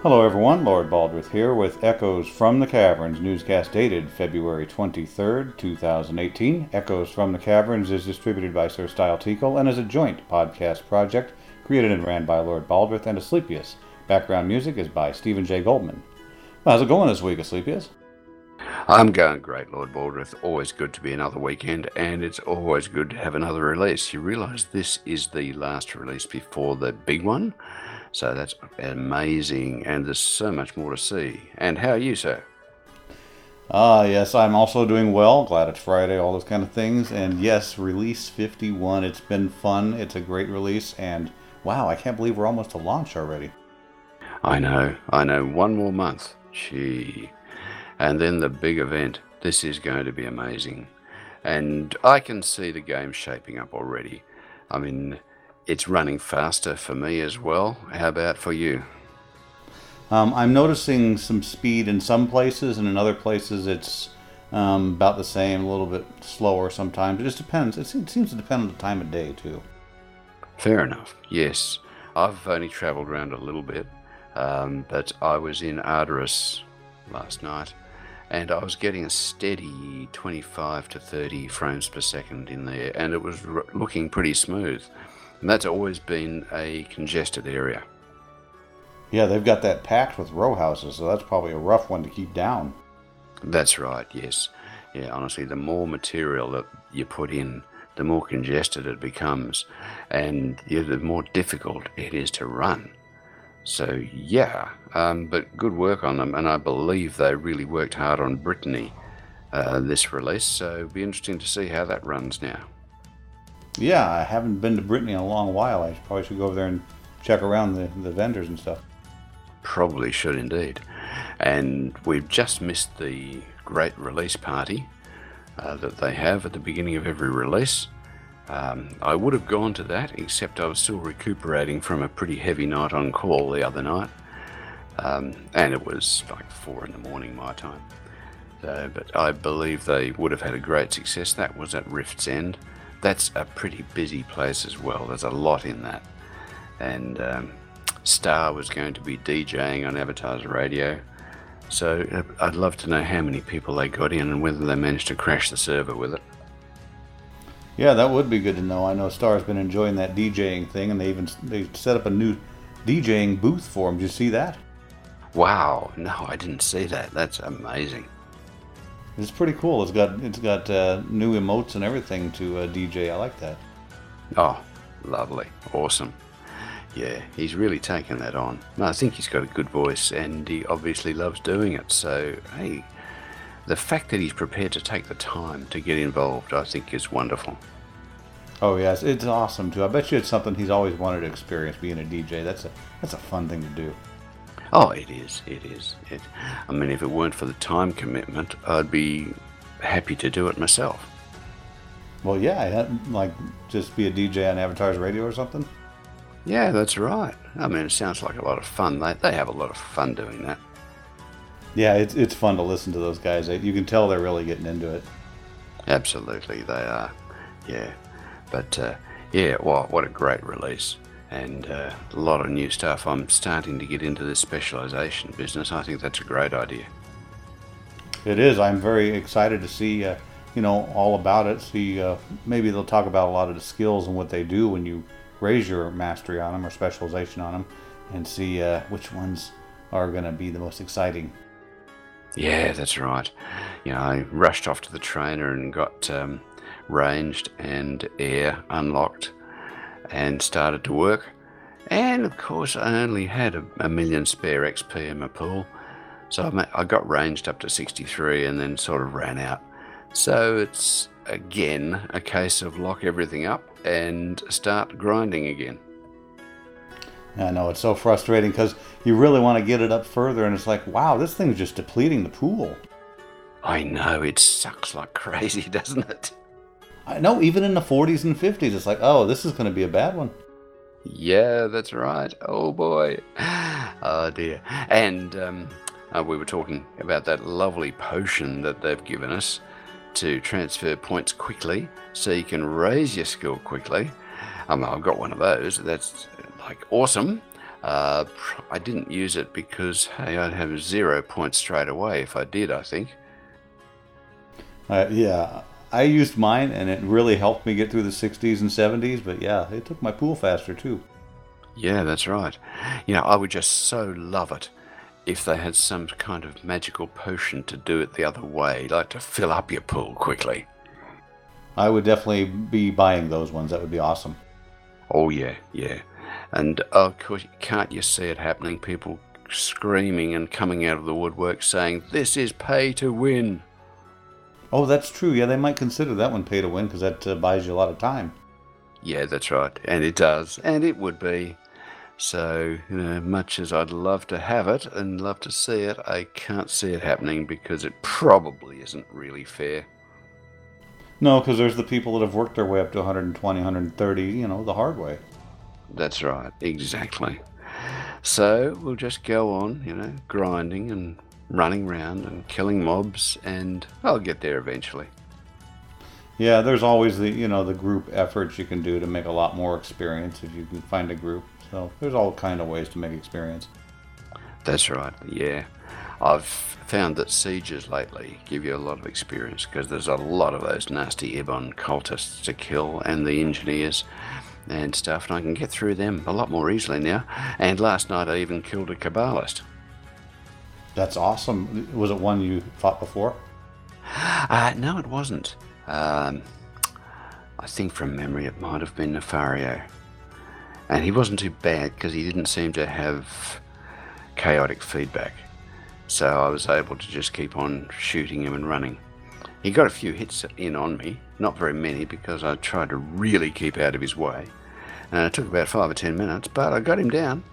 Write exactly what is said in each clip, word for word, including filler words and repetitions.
Hello everyone, Lord Baldwith here with Echoes from the Caverns, newscast dated February twenty-third, two thousand eighteen. Echoes from the Caverns is distributed by Sir Style Teakle and is a joint podcast project created and ran by Lord Baldwith and Asclepius. Background music is by Stephen J. Goldman. Well, how's it going this week, Asclepius? I'm going great, Lord Baldwith. Always good to be another weekend, and it's always good to have another release. You realise this is the last release before the big one? So that's amazing, and there's so much more to see. And how are you, sir? Ah, yes, I'm also doing well. Glad it's Friday, all those kind of things. And yes, release fifty-one. It's been fun. It's a great release. And wow, I can't believe we're almost to launch already. I know, I know. One more month. Gee. And then the big event. This is going to be amazing. And I can see the game shaping up already. I mean, it's running faster for me as well. How about for you? Um, I'm noticing some speed in some places, and in other places it's um, about the same, a little bit slower sometimes. It just depends. It seems, it seems to depend on the time of day, too. Fair enough. Yes. I've only travelled around a little bit, um, but I was in Ardoris last night, and I was getting a steady twenty-five to thirty frames per second in there, and it was r- looking pretty smooth. And that's always been a congested area. Yeah, they've got that packed with row houses, so that's probably a rough one to keep down. That's right, yes. Yeah, honestly, the more material that you put in, the more congested it becomes, and yeah, the more difficult it is to run. So, yeah, um, but good work on them, and I believe they really worked hard on Brittany, uh, this release, so it'll be interesting to see how that runs now. Yeah, I haven't been to Brittany in a long while. I probably should go over there and check around the, the vendors and stuff. Probably should indeed. And we've just missed the great release party uh, that they have at the beginning of every release. Um, I would have gone to that, except I was still recuperating from a pretty heavy night on call the other night. Um, and it was like four in the morning my time. So, but I believe they would have had a great success. That was at Rift's End. That's a pretty busy place as well. There's a lot in that. And um, Star was going to be DJing on Avatar's radio. So uh, I'd love to know how many people they got in and whether they managed to crash the server with it. Yeah, that would be good to know. I know Star's been enjoying that DJing thing, and they even they set up a new DJing booth for him. Did you see that? Wow, no, I didn't see that. That's amazing. It's pretty cool. It's got it's got uh, new emotes and everything to uh, D J. I like that. Oh, lovely. Awesome. Yeah, he's really taken that on. No, I think he's got a good voice, and he obviously loves doing it. So, hey, the fact that he's prepared to take the time to get involved, I think is wonderful. Oh yes, it's awesome too. I bet you it's something he's always wanted to experience, being a D J. That's a that's a fun thing to do. Oh, it is. It is. It, I mean, if it weren't for the time commitment, I'd be happy to do it myself. Well, yeah, like just be a D J on Avatar's radio or something. Yeah, that's right. I mean, it sounds like a lot of fun. They they have a lot of fun doing that. Yeah, it's it's fun to listen to those guys. You can tell they're really getting into it. Absolutely, they are. Yeah, but uh, yeah, wow, what a great release. And uh, a lot of new stuff. I'm starting to get into this specialization business. I think that's a great idea. It is. I'm very excited to see, uh, you know, all about it. See, uh, maybe they'll talk about a lot of the skills and what they do when you raise your mastery on them or specialization on them, and see uh, which ones are going to be the most exciting. Yeah, that's right. You know, I rushed off to the trainer and got um, ranged and air unlocked and started to work. And of course, I only had a, a million spare X P in my pool, so I, ma- I got ranged up to sixty-three and then sort of ran out. So it's again a case of lock everything up and start grinding again. I know, it's so frustrating because you really want to get it up further, and it's like, wow, this thing's just depleting the pool. I know, it sucks like crazy, doesn't it? I know, even in the forties and fifties, it's like, oh, this is going to be a bad one. Yeah, that's right. Oh boy. Oh dear. And um, uh, we were talking about that lovely potion that they've given us to transfer points quickly so you can raise your skill quickly. Um, I've got one of those. That's like awesome. Uh, I didn't use it because, hey, I'd have zero points straight away if I did, I think. Uh, yeah, I used mine, and it really helped me get through the sixties and seventies, but yeah, it took my pool faster, too. Yeah, that's right. You know, I would just so love it if they had some kind of magical potion to do it the other way, like to fill up your pool quickly. I would definitely be buying those ones. That would be awesome. Oh, yeah, yeah. And, of course, can't you see it happening? People screaming and coming out of the woodwork saying, "This is pay to win." Oh, that's true. Yeah, they might consider that one pay to win because that uh, buys you a lot of time. Yeah, that's right. And it does. And it would be. So, you know, much as I'd love to have it and love to see it, I can't see it happening because it probably isn't really fair. No, because there's the people that have worked their way up to one hundred twenty, one hundred thirty, you know, the hard way. That's right, exactly. So we'll just go on, you know, grinding and running around and killing mobs, and I'll get there eventually. Yeah, there's always the, you know, the group efforts you can do to make a lot more experience if you can find a group. So there's all kind of ways to make experience. That's right, yeah. I've found that sieges lately give you a lot of experience because there's a lot of those nasty Ebon cultists to kill and the engineers and stuff, and I can get through them a lot more easily now. And last night I even killed a Kabbalist. That's awesome. Was it one you fought before? Uh, no, it wasn't. Um, I think from memory it might have been Nefario. And he wasn't too bad because he didn't seem to have chaotic feedback. So I was able to just keep on shooting him and running. He got a few hits in on me, not very many because I tried to really keep out of his way. And it took about five or ten minutes, but I got him down.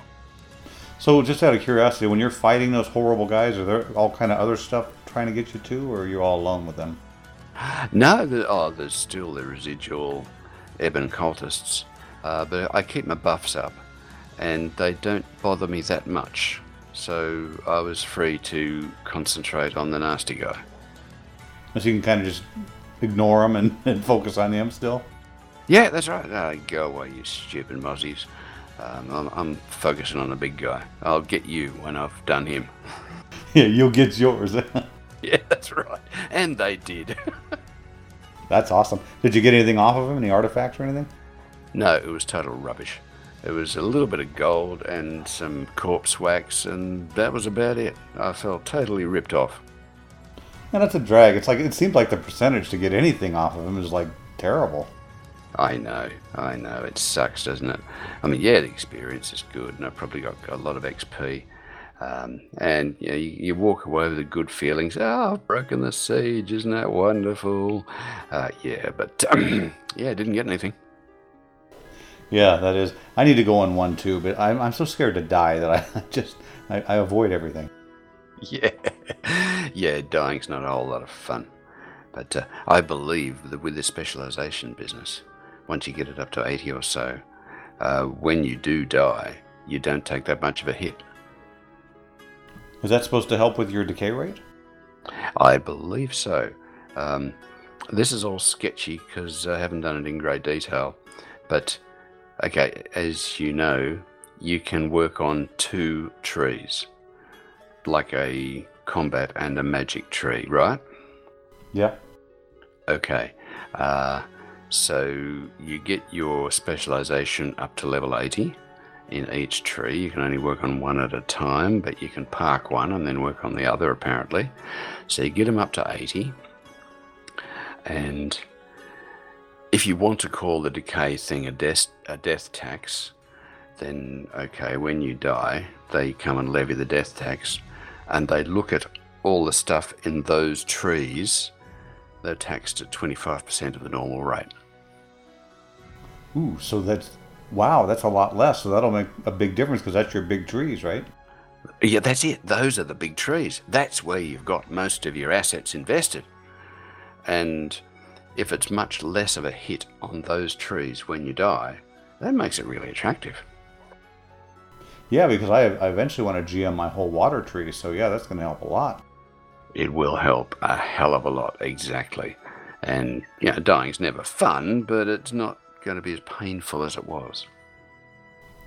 So just out of curiosity, when you're fighting those horrible guys, are there all kind of other stuff trying to get you too, or are you all alone with them? No, the, oh, there's still the residual Ebon cultists. Uh, but I keep my buffs up, and they don't bother me that much. So I was free to concentrate on the nasty guy. So you can kind of just ignore them and, and focus on him still? Yeah, that's right. Uh, go away, you stupid mozzies. Um, I'm, I'm focusing on the big guy. I'll get you when I've done him. Yeah, you'll get yours. Yeah, that's right. And they did. That's awesome. Did you get anything off of him? Any artifacts or anything? No, it was total rubbish. It was a little bit of gold and some corpse wax, and that was about it. I felt totally ripped off. And that's a drag. It's like it seems like the percentage to get anything off of him is like terrible. I know, I know. It sucks, doesn't it? I mean, yeah, the experience is good, and I probably got a lot of X P. Um, and you know, you, you walk away with the good feelings. Oh, I've broken the siege. Isn't that wonderful? Uh, yeah, but um, yeah, didn't get anything. Yeah, that is. I need to go on one too, but I'm I'm so scared to die that I just I, I avoid everything. Yeah, yeah, dying's not a whole lot of fun. But uh, I believe that with the specialization business, once you get it up to eighty or so, uh, when you do die, you don't take that much of a hit. Is that supposed to help with your decay rate? I believe so. Um, this is all sketchy because I haven't done it in great detail. But, okay, as you know, you can work on two trees, like a combat and a magic tree, right? Yeah. Okay. Uh, so you get your specialization up to level eighty. In each tree. You can only work on one at a time, but you can park one and then work on the other, apparently. So you get them up to eighty. And if you want to call the decay thing a death, a death tax, then, okay, when you die, they come and levy the death tax, and they look at all the stuff in those trees. They're taxed at twenty-five percent of the normal rate. Ooh, so that's... Wow, that's a lot less, so that'll make a big difference because that's your big trees, right? Yeah, that's it. Those are the big trees. That's where you've got most of your assets invested. And if it's much less of a hit on those trees when you die, that makes it really attractive. Yeah, because I, I eventually want to G M my whole water tree, so yeah, that's going to help a lot. It will help a hell of a lot, exactly. And, you know, dying's never fun, but it's not going to be as painful as it was.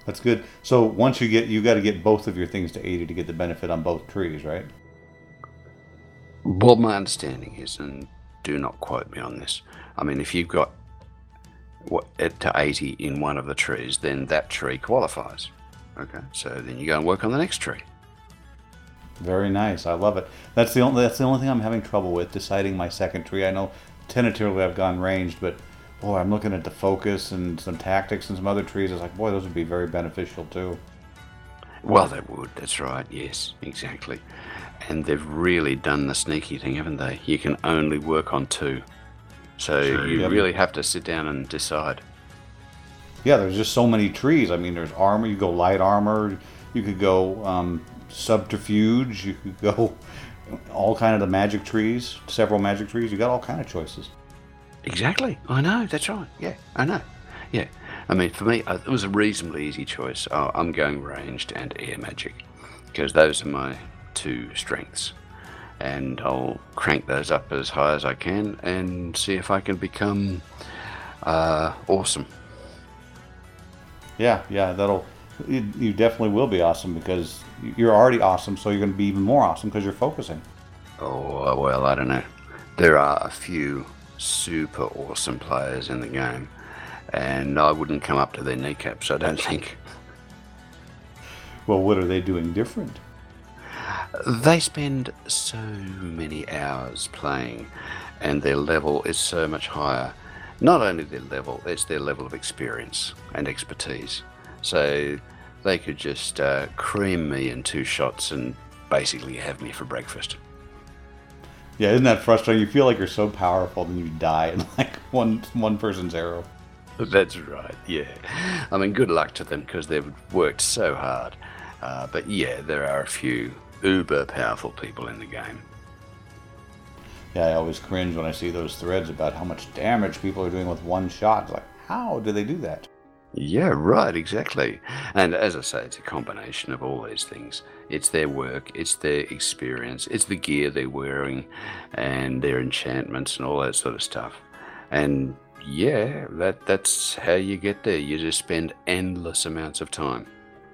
That's good. So once you get, you got to get both of your things to eighty to get the benefit on both trees, right? Well, my understanding is, and do not quote me on this, I mean, if you've got what, it to eighty in one of the trees, then that tree qualifies. Okay, so then you go and work on the next tree. Very nice. I love it. That's the only that's the only thing I'm having trouble with, deciding my second tree. I know tentatively I've gone ranged, but boy, I'm looking at the focus and some tactics and some other trees. It's like, boy, those would be very beneficial too. Well, they would. That's right. Yes, exactly. And they've really done the sneaky thing, haven't they? You can only work on two. So Sure, you yeah. really have to sit down and decide. Yeah, there's just so many trees. I mean, there's armor. You go light armor. You could go um, subterfuge. You could go all kind of the magic trees. Several magic trees. You got all kind of choices. Exactly. I know. That's right. Yeah, I know. Yeah. I mean, for me, uh, it was a reasonably easy choice. Oh, I'm going ranged and air magic because those are my two strengths. And I'll crank those up as high as I can and see if I can become uh, awesome. Yeah, yeah, that'll. You, you definitely will be awesome because you're already awesome. So you're going to be even more awesome because you're focusing. Oh, well, I don't know. There are a few super awesome players in the game, and I wouldn't come up to their kneecaps, I don't think. Well, what are they doing different? They spend so many hours playing, and their level is so much higher. Not only their level, it's their level of experience and expertise. So they could just uh, cream me in two shots and basically have me for breakfast. Yeah, isn't that frustrating? You feel like you're so powerful, then you die in like one one person's arrow. That's right, yeah. I mean, good luck to them because they've worked so hard. Uh, but yeah, there are a few uber powerful people in the game. Yeah, I always cringe when I see those threads about how much damage people are doing with one shot. It's like, how do they do that? Yeah, right, exactly. And as I say, it's a combination of all these things. It's their work, it's their experience, it's the gear they're wearing, and their enchantments and all that sort of stuff. And yeah, that that's how you get there. You just spend endless amounts of time.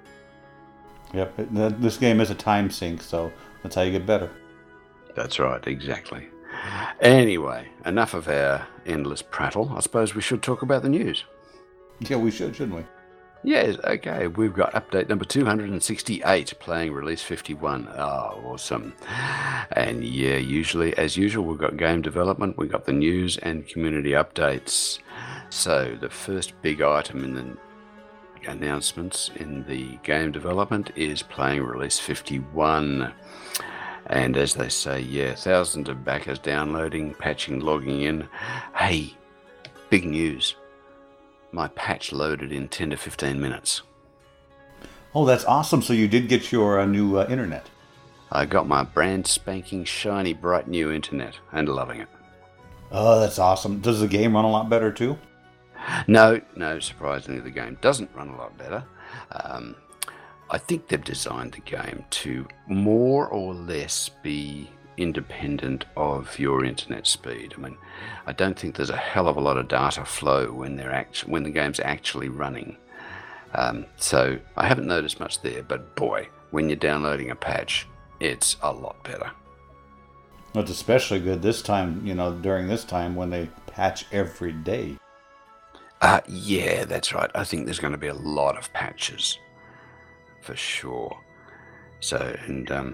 Yep, it- th- this game is a time sink, so that's how you get better. That's right, exactly. Anyway, enough of our endless prattle. I suppose we should talk about the news. Yeah, we should, shouldn't we? Yes, okay. We've got update number two hundred sixty-eight, playing release fifty-one. Oh, awesome. And yeah, usually, as usual, we've got game development, we've got the news and community updates. So the first big item in the announcements in the game development is playing release fifty-one. And as they say, yeah, thousands of backers downloading, patching, logging in. Hey, big news. My patch loaded in ten to fifteen minutes. Oh, that's awesome. So you did get your uh, new uh, internet. I got my brand spanking shiny bright new internet and loving it. Oh, that's awesome. Does the game run a lot better too? No, no, surprisingly the game doesn't run a lot better. Um, I think they've designed the game to more or less be independent of your internet speed. I mean, I don't think there's a hell of a lot of data flow when they're act- when the game's actually running. Um, so I haven't noticed much there, but boy, when you're downloading a patch, it's a lot better. It's especially good this time, you know, during this time when they patch every day. Uh, yeah, that's right. I think there's going to be a lot of patches, for sure. So, and, um,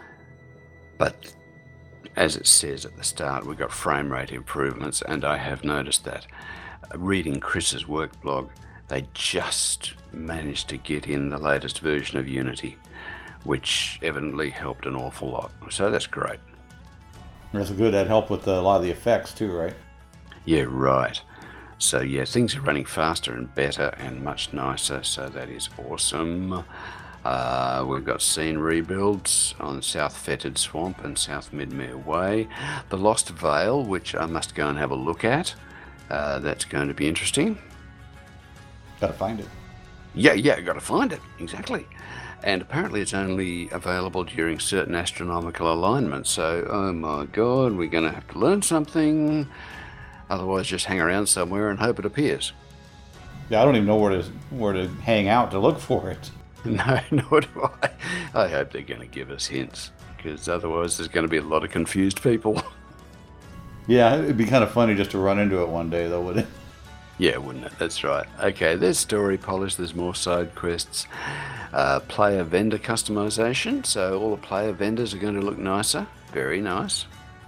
but as it says at the start, we've got frame rate improvements, and I have noticed that. Uh, reading Chris's work blog, they just managed to get in the latest version of Unity, which evidently helped an awful lot. So that's great. That's good. That helped with a lot of the effects too, right? Yeah, right. So yeah, things are running faster and better and much nicer, so that is awesome. Uh, we've got scene rebuilds on South Fetid Swamp and South Midmere Way. The Lost Vale, which I must go and have a look at. Uh, that's going to be interesting. Gotta find it. Yeah, yeah, got to find it, exactly. And apparently it's only available during certain astronomical alignments, so oh my god, we're going to have to learn something. Otherwise just hang around somewhere and hope it appears. Yeah, I don't even know where to where to hang out to look for it. No, nor do I. I hope they're going to give us hints, because otherwise there's going to be a lot of confused people. Yeah, it'd be kind of funny just to run into it one day, though, wouldn't it? Yeah, wouldn't it? That's right. Okay, there's story polish, there's more side quests. Uh, player vendor customization, so all the player vendors are going to look nicer. Very nice.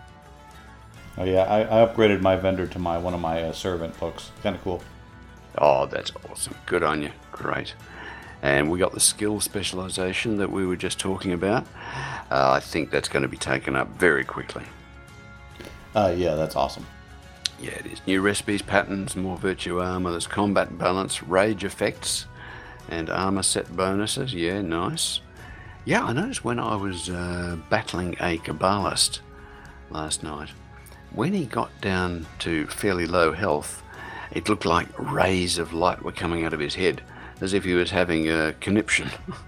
Oh yeah, I, I upgraded my vendor to my one of my uh, servant books. Kind of cool. Oh, that's awesome. Good on you. Great. And we got the skill specialization that we were just talking about. Uh, I think that's going to be taken up very quickly. Uh, yeah, that's awesome. Yeah, it is. New recipes, patterns, more virtue armor. There's combat balance, rage effects, and armor set bonuses. Yeah, nice. Yeah, I noticed when I was uh, battling a Kabbalist last night, when he got down to fairly low health, it looked like rays of light were coming out of his head, as if he was having a conniption.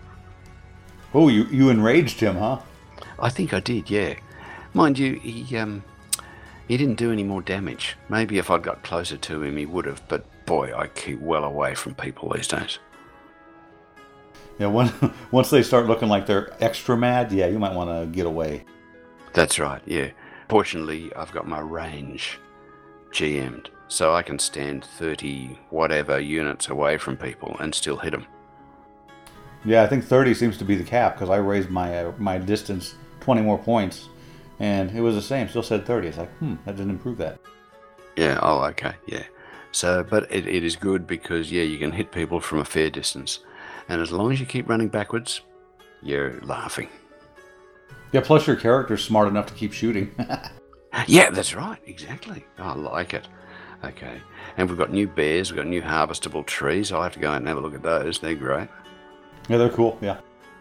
Oh, you, you enraged him, huh? I think I did, yeah. Mind you, he um he didn't do any more damage. Maybe if I'd got closer to him he would have, but boy, I keep well away from people these days. Yeah, when, once they start looking like they're extra mad, yeah, you might want to get away. That's right, yeah. Fortunately, I've got my range G M'd, so I can stand thirty whatever units away from people and still hit them. Yeah, I think thirty seems to be the cap, because I raised my uh, my distance twenty more points, and it was the same. Still said thirty. It's like, hmm, that didn't improve that. Yeah, oh, okay, yeah. So, but it, it is good because, yeah, you can hit people from a fair distance. And as long as you keep running backwards, you're laughing. Yeah, plus your character's smart enough to keep shooting. Yeah, that's right, exactly. I like it. Okay, and we've got new bears, we've got new harvestable trees. I'll have to go out and have a look at those. They're great. Yeah, they're cool, yeah.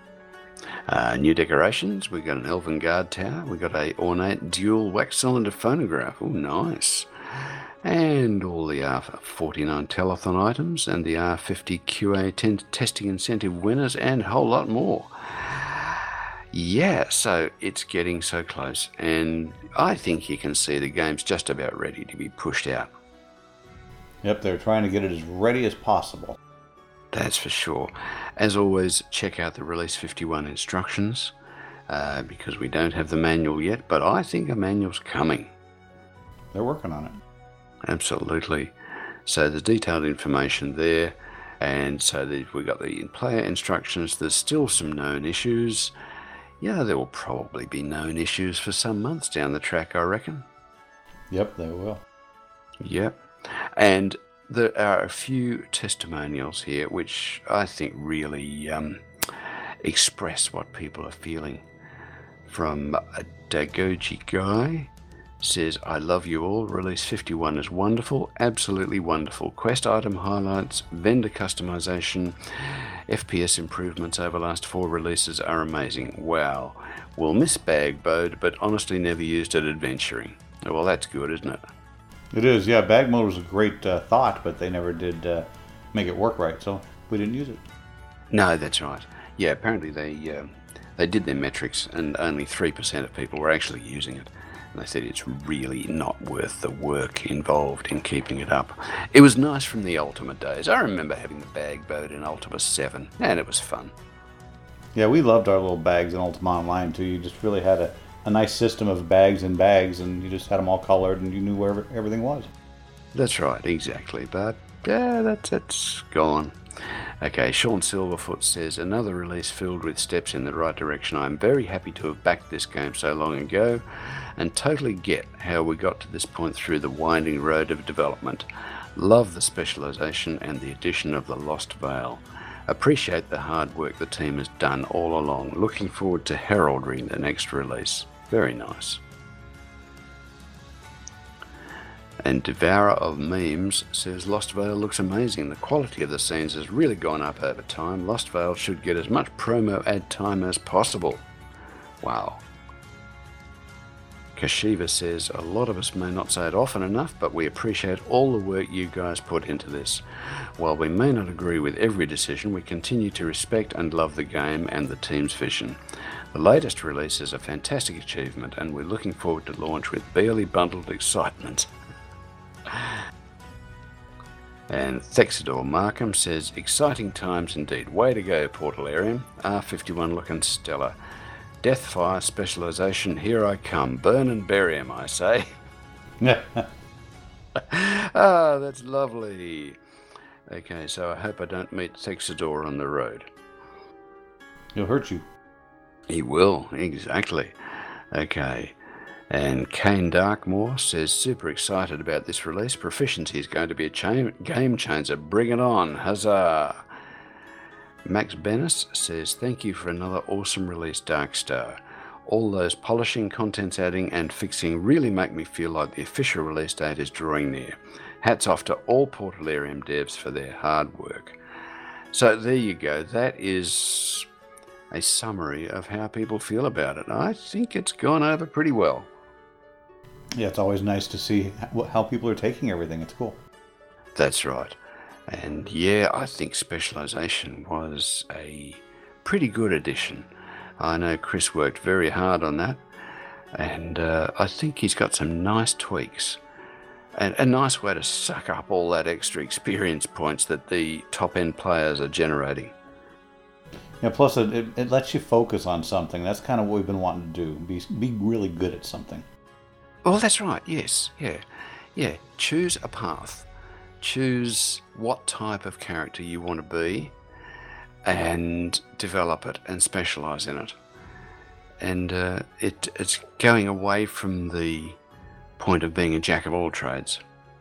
Uh, new decorations. We've got an Elven Guard Tower. We've got a ornate dual wax cylinder phonograph. Oh, nice. And all the R forty-nine telethon items and the R fifty Q A ten testing incentive winners and a whole lot more. Yeah, so it's getting so close, and I think you can see the game's just about ready to be pushed out. Yep, they're trying to get it as ready as possible. That's for sure. As always, check out the Release fifty-one instructions, uh, because we don't have the manual yet, but I think a manual's coming. They're working on it. Absolutely. So there's detailed information there, and so we've got the player instructions. There's still some known issues. Yeah, there will probably be known issues for some months down the track, I reckon. Yep, they will. Yep. And there are a few testimonials here which I think really um, express what people are feeling. From a Dagoji Guy says, I love you all. Release fifty-one is wonderful, absolutely wonderful. Quest item highlights, vendor customization, F P S improvements over last four releases are amazing. Wow. We'll miss Bagbode, but honestly never used it adventuring. Well, that's good, isn't it? It is, yeah. Bag mode was a great uh, thought, but they never did uh, make it work right, so we didn't use it. No, that's right. Yeah, apparently they uh, they did their metrics, and only three percent of people were actually using it. And they said it's really not worth the work involved in keeping it up. It was nice from the Ultima days. I remember having the bag boat in Ultima seven, and it was fun. Yeah, we loved our little bags in Ultima Online, too. You just really had a, a nice system of bags and bags, and you just had them all colored, and you knew where everything was. That's right, exactly. But, yeah, that's, that's gone. Okay, Sean Silverfoot says, another release filled with steps in the right direction. I'm very happy to have backed this game so long ago and totally get how we got to this point through the winding road of development. Love the specialization and the addition of the Lost Veil. Appreciate the hard work the team has done all along. Looking forward to heraldry the next release. Very nice. And Devourer of Memes says, Lost Veil looks amazing. The quality of the scenes has really gone up over time. Lost Veil should get as much promo ad time as possible. Wow. Kashiva says, a lot of us may not say it often enough, but we appreciate all the work you guys put into this. While we may not agree with every decision, we continue to respect and love the game and the team's vision. The latest release is a fantastic achievement, and we're looking forward to launch with barely bundled excitement. And Thexidor Markham says, exciting times indeed. Way to go, Portalarium. R fifty-one looking stellar. Deathfire specialization, here I come. Burn and bury him, I say. Ah, that's lovely. Okay, so I hope I don't meet Thexidor on the road. He'll hurt you. He will, exactly. Okay. And Kane Darkmore says, super excited about this release. Proficiency is going to be a cha- game changer. Bring it on. Huzzah. Max Bennis says, thank you for another awesome release, Darkstar. All those polishing, contents adding, and fixing really make me feel like the official release date is drawing near. Hats off to all Portalarium devs for their hard work. So there you go. That is a summary of how people feel about it. I think it's gone over pretty well. Yeah, it's always nice to see how people are taking everything. It's cool. That's right. And yeah, I think Specialization was a pretty good addition. I know Chris worked very hard on that, and uh, I think he's got some nice tweaks. And a nice way to suck up all that extra experience points that the top-end players are generating. Yeah, plus it, it, it lets you focus on something. That's kind of what we've been wanting to do. Be, be really good at something. Oh, that's right. Yes. Yeah. Yeah. Choose a path. Choose what type of character you want to be and develop it and specialize in it. And uh, it it's going away from the point of being a jack of all trades.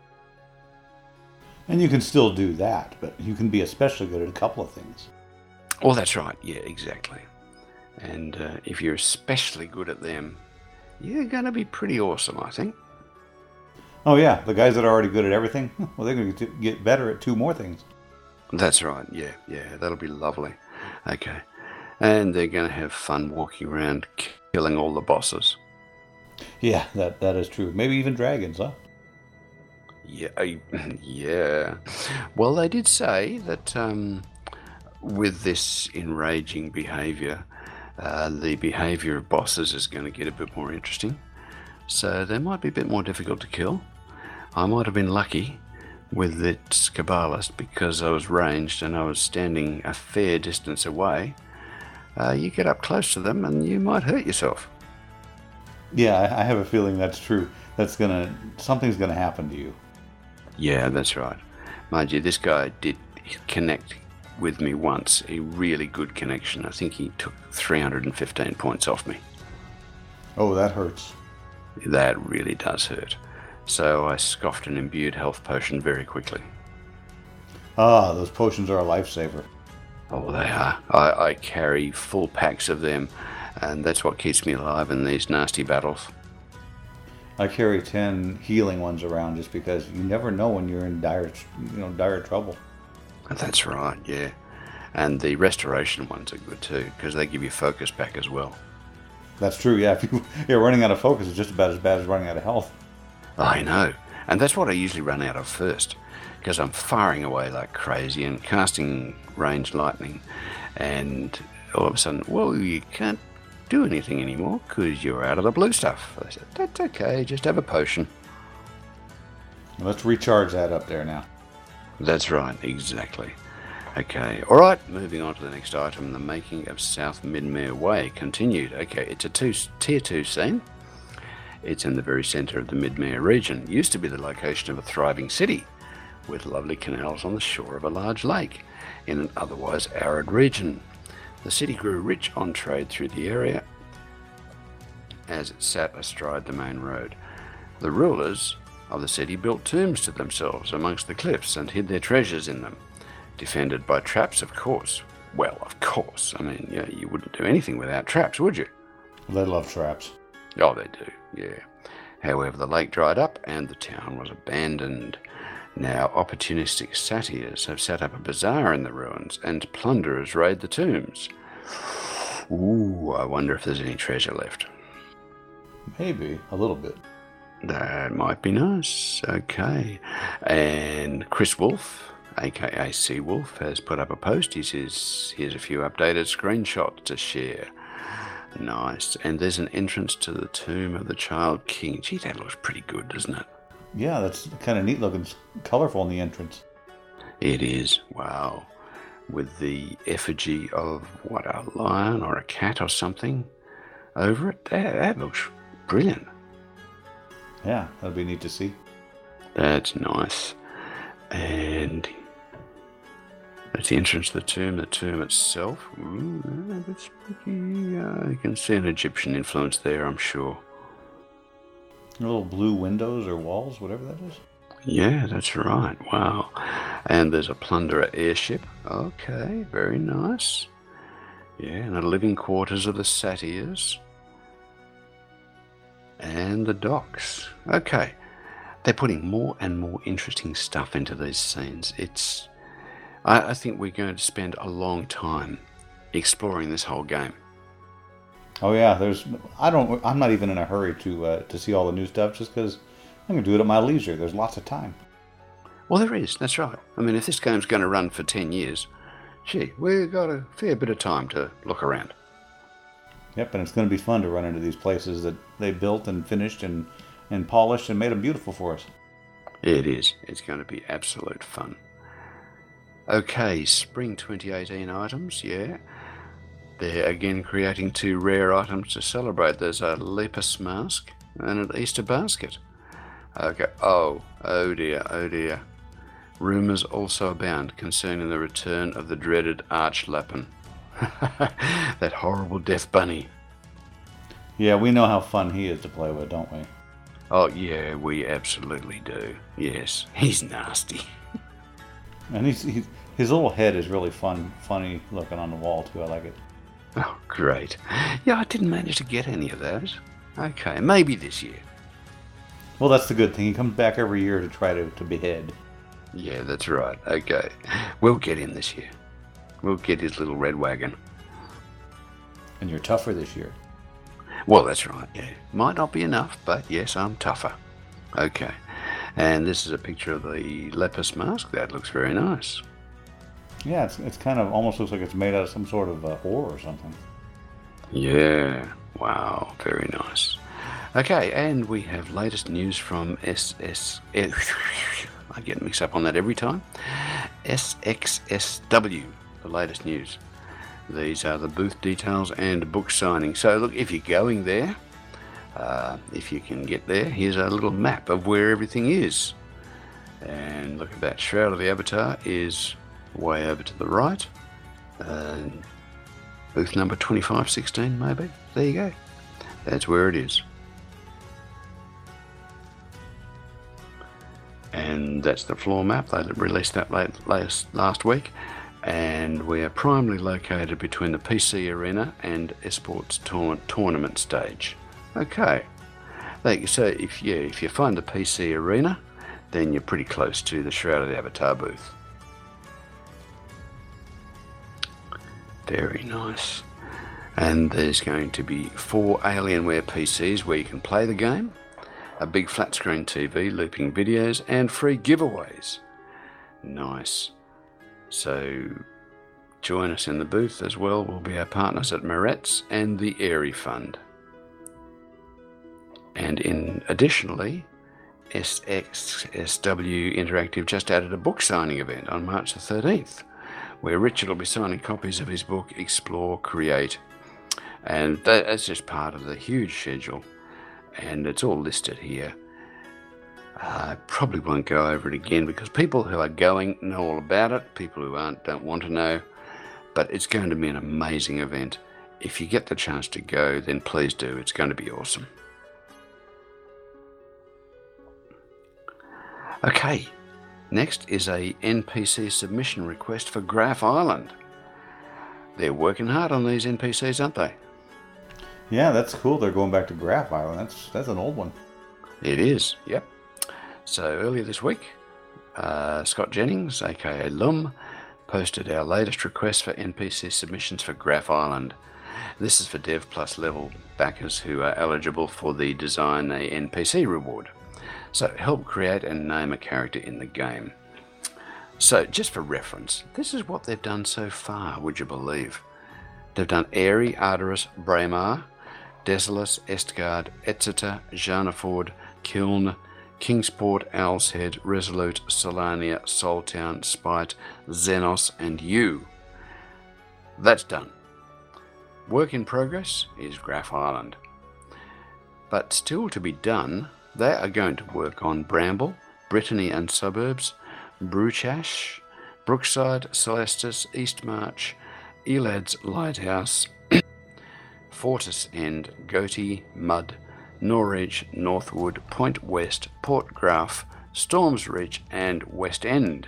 And you can still do that, but you can be especially good at a couple of things. Oh, that's right. Yeah, exactly. And uh, if you're especially good at them, you're going to be pretty awesome, I think. Oh, yeah. The guys that are already good at everything, well, they're going to get better at two more things. That's right. Yeah, yeah. That'll be lovely. Okay. And they're going to have fun walking around killing all the bosses. Yeah, that that is true. Maybe even dragons, huh? Yeah. I, yeah. Well, they did say that um, with this enraging behavior, Uh, the behavior of bosses is going to get a bit more interesting. So they might be a bit more difficult to kill. I might have been lucky with the Scabalist because I was ranged and I was standing a fair distance away. Uh, you get up close to them and you might hurt yourself. Yeah, I, I have a feeling that's true. That's gonna something's gonna happen to you. Yeah, that's right. Mind you, this guy did connect with me once, a really good connection. I think he took three hundred fifteen points off me. Oh, that hurts. That really does hurt. So I scoffed an imbued health potion very quickly. Ah, those potions are a lifesaver. Oh, they are. I, I carry full packs of them, and that's what keeps me alive in these nasty battles. I carry ten healing ones around just because you never know when you're in dire, you know, dire trouble. That's right, yeah. And the restoration ones are good too, because they give you focus back as well. That's true, yeah. If you, yeah, running out of focus is just about as bad as running out of health. I know. And that's what I usually run out of first, because I'm firing away like crazy and casting ranged lightning. And all of a sudden, well, you can't do anything anymore because you're out of the blue stuff. I said, that's okay, just have a potion. Let's recharge that up there now. That's right, exactly. Okay, alright, moving on to the next item, the making of South Midmere Way continued. Okay, it's a two, tier two scene. It's in the very centre of the Midmere region. It used to be the location of a thriving city, with lovely canals on the shore of a large lake, in an otherwise arid region. The city grew rich on trade through the area, as it sat astride the main road. The rulers of the city built tombs to themselves amongst the cliffs and hid their treasures in them, defended by traps, of course. Well, of course. I mean, you know, you wouldn't do anything without traps, would you? They love traps. Oh, they do, yeah. However, the lake dried up and the town was abandoned. Now, opportunistic satyrs have set up a bazaar in the ruins, and plunderers raid the tombs. Ooh, I wonder if there's any treasure left. Maybe, a little bit. That might be nice. Okay. And Chris Wolf, aka Seawolf, has put up a post. He says, here's a few updated screenshots to share. Nice. And there's an entrance to the tomb of the Child King. Gee, that looks pretty good, doesn't it? Yeah, that's kind of neat looking. It's colorful in the entrance. It is. Wow. With the effigy of, what, a lion or a cat or something over it. That, that looks brilliant. Yeah, that'd be neat to see. That's nice. And that's the entrance to the tomb. The tomb itself, ooh, a bit spooky. Uh, you can see an Egyptian influence there, I'm sure. Little blue windows or walls, whatever that is. Yeah, that's right. Wow. And there's a plunderer airship. Okay, very nice. Yeah, and the living quarters of the satyrs. And the docks. Okay. They're putting more and more interesting stuff into these scenes. It's... I, I think we're going to spend a long time exploring this whole game. Oh yeah, there's. I don't. I'm not even in a hurry to uh, to see all the new stuff, just because I'm gonna do it at my leisure. There's lots of time. Well, there is. That's right. I mean, if this game's going to run for ten years, gee, we've got a fair bit of time to look around. Yep, and it's going to be fun to run into these places that they built and finished and and polished and made them beautiful for us. It is. It's going to be absolute fun. Okay, Spring twenty eighteen items, yeah. They're again creating two rare items to celebrate. There's a Lepus mask and an Easter basket. Okay, oh, oh dear, oh dear. Rumours also abound concerning the return of the dreaded Archlappen. That horrible death bunny. Yeah, we know how fun he is to play with, don't we? Oh, yeah, we absolutely do. Yes, he's nasty. And he's, he's his little head is really fun, funny looking on the wall too. I like it. Oh, great. Yeah, I didn't manage to get any of those. Okay, maybe this year. Well, that's the good thing. He comes back every year to try to, to behead. Yeah, that's right. Okay. We'll get him this year. We'll get his little red wagon. And you're tougher this year. Well, that's right, yeah. Might not be enough, but yes, I'm tougher. Okay. And this is a picture of the Lepus mask. That looks very nice. Yeah, it's it's kind of almost looks like it's made out of some sort of uh, ore or something. Yeah. Wow. Very nice. Okay, and we have latest news from S S... I get mixed up on that every time. S X S W, the latest news. These are the booth details and book signing. So look, if you're going there, uh, if you can get there, here's a little map of where everything is. And look at that, Shroud of the Avatar is way over to the right. Uh, booth number twenty-five sixteen, maybe. There you go. That's where it is. And that's the floor map. They released that late, last, last week. And we are primarily located between the P C arena and Esports tour- tournament stage. Okay. So if you, if you find the P C arena, then you're pretty close to the Shroud of the Avatar booth. Very nice. And there's going to be four Alienware P Cs where you can play the game, a big flat screen T V looping videos, and free giveaways. Nice. So join us in the booth as well. We'll be our partners at Moretz and the Airy Fund. And in additionally, S X S W Interactive just added a book signing event on March the thirteenth, where Richard will be signing copies of his book Explore, Create. And that's just part of the huge schedule. And it's all listed here. I probably won't go over it again because people who are going know all about it. People who aren't don't want to know. But it's going to be an amazing event. If you get the chance to go, then please do. It's going to be awesome. Okay, next is a N P C submission request for Graph Island. They're working hard on these N P Cs, aren't they? Yeah, that's cool. They're going back to Graph Island. That's that's an old one. It is, yep. So earlier this week, uh, Scott Jennings, aka Lum, posted our latest request for N P C submissions for Graph Island. This is for Dev Plus level backers who are eligible for the Design a N P C reward. So help create and name a character in the game. So just for reference, this is what they've done so far, would you believe? They've done Aerie, Arteris, Braemar, Desolus, Estgard, Exeter, Jarnaford, Kiln, Kingsport, Owl's Head, Resolute, Solania, Soultown, Spite, Xenos, and you. That's done. Work in progress is Graph Island. But still to be done, they are going to work on Bramble, Brittany and Suburbs, Bruchash, Brookside, Celestis, Eastmarch, Elad's Lighthouse, Fortis End, Goatee, Mud, Norridge, Northwood, Point West, Port Graph, Storms Reach, and West End.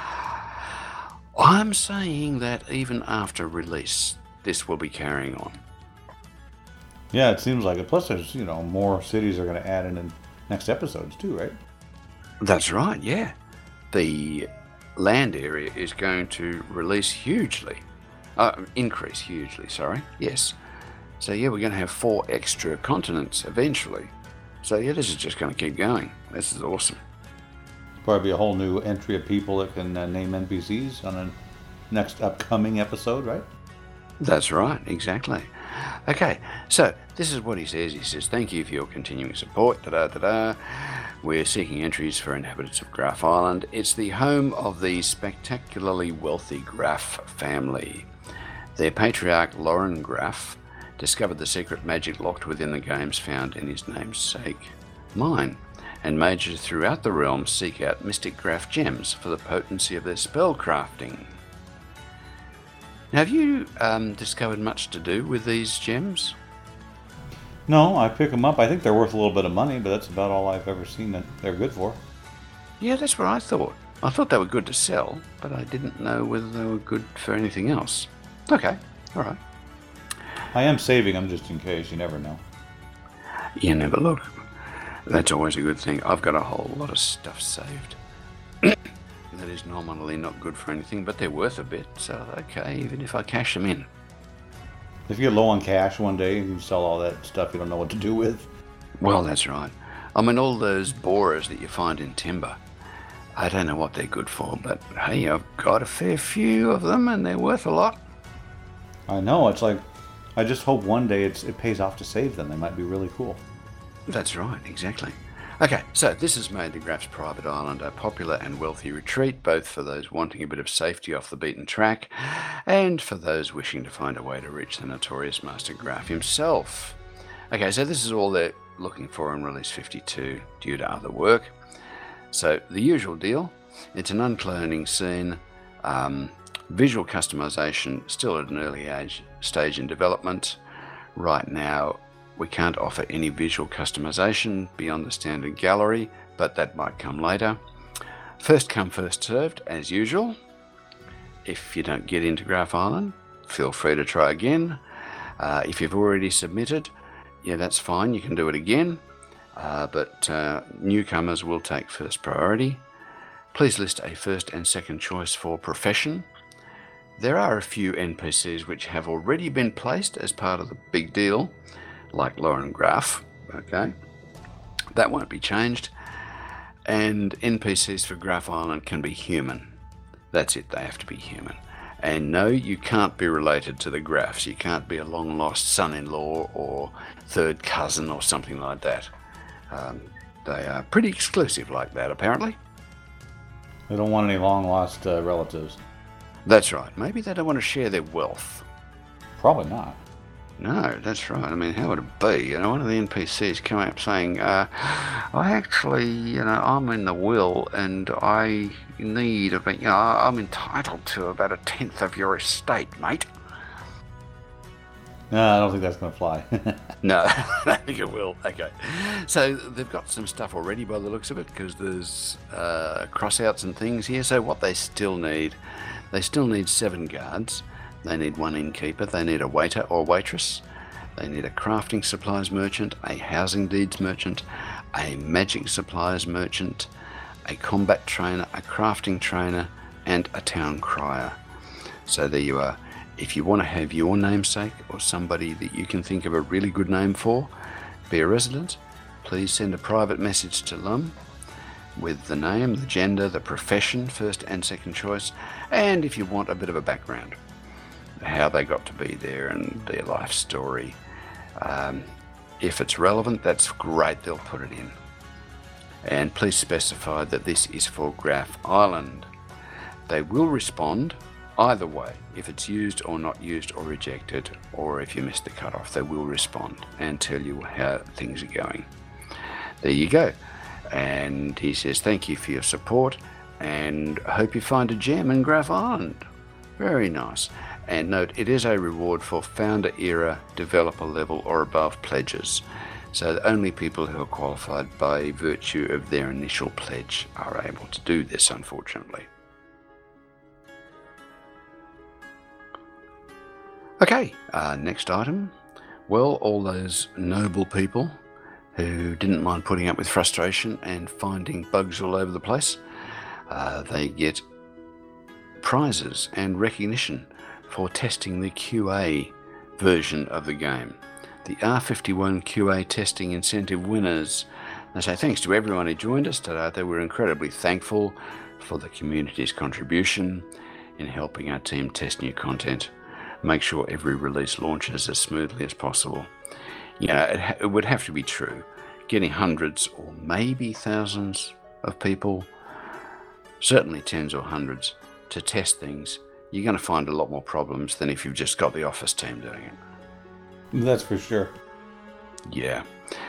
I'm saying that even after release, this will be carrying on. Yeah, it seems like it. Plus, there's, you know, more cities are going to add in in next episodes too, right? That's right, yeah. The land area is going to release hugely. Uh, increase hugely, sorry. Yes. So, yeah, we're going to have four extra continents eventually. So, yeah, this is just going to keep going. This is awesome. Probably a whole new entry of people that can uh, name N P Cs on a next upcoming episode, right? That's right, exactly. Okay, so this is what he says. He says, thank you for your continuing support. Da-da-da-da. We're seeking entries for inhabitants of Graph Island. It's the home of the spectacularly wealthy Graph family. Their patriarch, Lauren Graph, discovered the secret magic locked within the games found in his namesake mine, and mages throughout the realm seek out mystic Graph gems for the potency of their spell crafting. Have you um, discovered much to do with these gems? No, I pick them up. I think they're worth a little bit of money, but that's about all I've ever seen that they're good for. Yeah, that's what I thought. I thought they were good to sell, but I didn't know whether they were good for anything else. Okay, all right. I am saving them just in case. You never know. You never look. That's always a good thing. I've got a whole lot of stuff saved. That is nominally not good for anything, but they're worth a bit, so okay, even if I cash them in. If you get low on cash one day and you sell all that stuff you don't know what to do with. Well, that's right. I mean, all those borers that you find in timber, I don't know what they're good for, but hey, I've got a fair few of them and they're worth a lot. I know, it's like, I just hope one day it's, it pays off to save them. They might be really cool. That's right, exactly. Okay, so this has made the Graph's private island a popular and wealthy retreat, both for those wanting a bit of safety off the beaten track, and for those wishing to find a way to reach the notorious Master Graph himself. Okay, so this is all they're looking for in Release fifty-two due to other work. So, the usual deal, it's an uncloning scene, um, visual customization still at an early age, stage in development. Right now, we can't offer any visual customization beyond the standard gallery, but that might come later. First come, first served, as usual. If you don't get into Graph Island, feel free to try again. Uh, if you've already submitted, yeah, that's fine, you can do it again. Uh, but uh, newcomers will take first priority. Please list a first and second choice for profession. There are a few N P Cs which have already been placed as part of the big deal, like Lauren Graph, okay? That won't be changed. And N P Cs for Graph Island can be human. That's it, they have to be human. And no, you can't be related to the Graphs. You can't be a long-lost son-in-law or third cousin or something like that. Um, they are pretty exclusive like that, apparently. They don't want any long-lost uh, relatives. That's right. Maybe they don't want to share their wealth. Probably not. No, that's right. I mean, how would it be? You know, one of the N P Cs come up saying, uh, I actually, you know, I'm in the will and I need, a bit, you know, I'm entitled to about a tenth of your estate, mate. No, I don't think that's going to fly. No, I don't think it will. Okay. So they've got some stuff already by the looks of it, because there's uh, crossouts and things here. So what they still need, they still need seven guards. They need one innkeeper, they need a waiter or waitress, they need a crafting supplies merchant, a housing deeds merchant, a magic supplies merchant, a combat trainer, a crafting trainer, and a town crier. So there you are. If you want to have your namesake or somebody that you can think of a really good name for be a resident, please send a private message to Lum with the name, the gender, the profession, first and second choice, and if you want a bit of a background, how they got to be there and their life story. Um, if it's relevant, that's great, they'll put it in. and please specify that this is for Graph Island. They will respond either way. If it's used or not used or rejected, or if you miss the cutoff, they will respond and tell you how things are going. There you go. And he says, thank you for your support, and I hope you find a gem in Graph Island. Very nice. And note, it is a reward for founder era, developer level or above pledges. So only people who are qualified by virtue of their initial pledge are able to do this, unfortunately. Okay, uh, next item. Well, all those noble people who didn't mind putting up with frustration and finding bugs all over the place, uh, they get prizes and recognition for testing the Q A version of the game. The R fifty-one Q A testing incentive winners. They say thanks to everyone who joined us today. They were incredibly thankful for the community's contribution in helping our team test new content, make sure every release launches as smoothly as possible. You know, it, ha- it would have to be true. Getting hundreds or maybe thousands of people, certainly tens or hundreds, to test things, you're going to find a lot more problems than if you've just got the office team doing it. That's for sure. Yeah.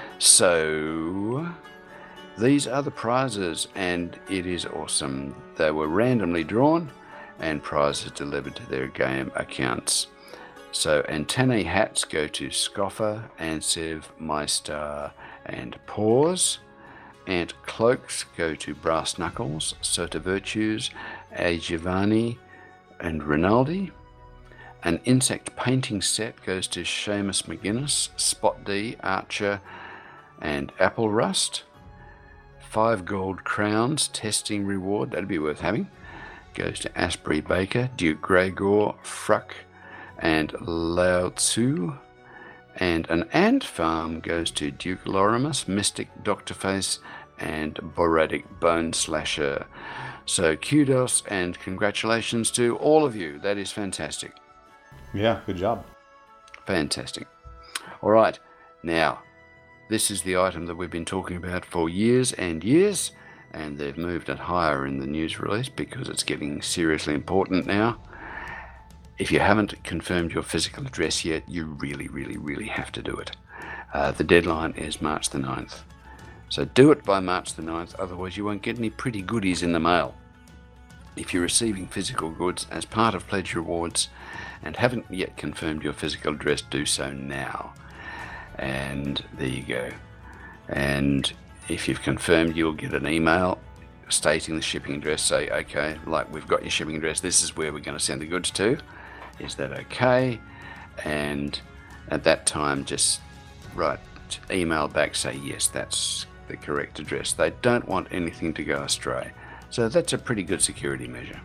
So these are the prizes, and it is awesome. They were randomly drawn and prizes delivered to their game accounts. So antennae hats go to Scoffer, Ansev, MyStar, and Paws. Ant cloaks go to Brass Knuckles, Sota Virtues, A Giovanni, and Rinaldi. An insect painting set goes to Seamus McGuinness, Spot D, Archer, and Apple Rust. Five gold crowns testing reward, that'd be worth having, goes to Asprey Baker, Duke Gregor, Fruck, and Lao Tzu. And an ant farm goes to Duke Lorimus, Mystic Doctorface, and Boradic Bone Slasher. So kudos and congratulations to all of you. That is fantastic. Yeah, good job. Fantastic. All right, now, this is the item that we've been talking about for years and years, and they've moved it higher in the news release because it's getting seriously important now. If you haven't confirmed your physical address yet, you really, really, really have to do it. Uh, the deadline is March the ninth. So do it by March the ninth, otherwise you won't get any pretty goodies in the mail. If you're receiving physical goods as part of Pledge Rewards and haven't yet confirmed your physical address, do so now. And there you go. And if you've confirmed, you'll get an email stating the shipping address. Say, okay, like we've got your shipping address, this is where we're going to send the goods to. Is that okay? And at that time, just write, email back, say, yes, that's the correct address. They don't want anything to go astray. So that's a pretty good security measure.